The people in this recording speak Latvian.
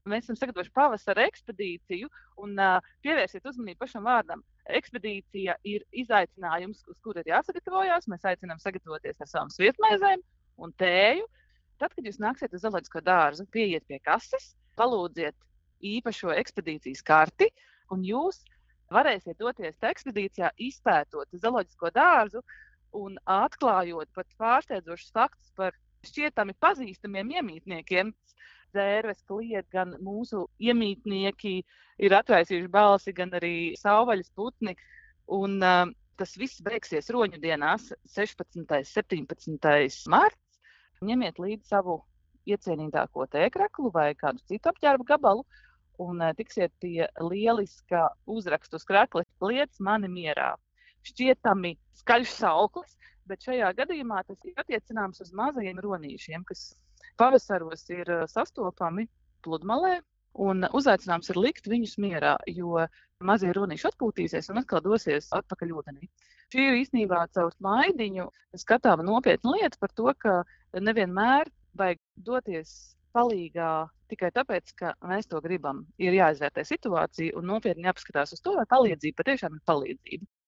Mēs esam sagatavojuši pavasara ekspedīciju un pievērsiet uzmanību pašam vārdam. Ekspedīcija ir izaicinājums, uz kuru ir jāsagatavojas. Mēs aicinām sagatavoties ar savām sviestmaizēm un tēju. Tad, kad jūs nāksiet uz zooloģisko dārzu, pieiet pie kases, palūdziet īpašo ekspedīcijas karti, un jūs varēsiet doties ekspedīcijā, izpētot zooloģisko dārzu un atklājot pat pārsteidzošus faktus par šķietami pazīstamiem iemītniekiem. Zērves kliedz, gan mūsu iemītnieki ir atraisījuši balsi, gan arī savvaļas putni. Un tas viss beigsies roņu dienās, 16. un 17. marts. Ņemiet līdzi savu iecienītāko tēkraklu vai kādu citu apģērba gabalu un tiksiet pie lieliska uzrakstu uz krakla "Liec mani mierā". Šķietami skaļš sauklis, bet šajā gadījumā tas ir attiecināms uz mazajiem ronīšiem, kas pavasaros ir sastopami pludmalē, un uzaicinājums ir likt viņus mierā, jo mazie ronīši atpūtīsies un atkal dosies atpakaļ ūdenī. Šī ir īstenībā caur maidiņu skatāma nopietna lieta par to, ka nevienmēr vajag doties palīgā tikai tāpēc, ka mēs to gribam. Ir jāizvērtē situācija un nopietni jāpaskatās uz to, vai palīdzība patiešām ir palīdzība.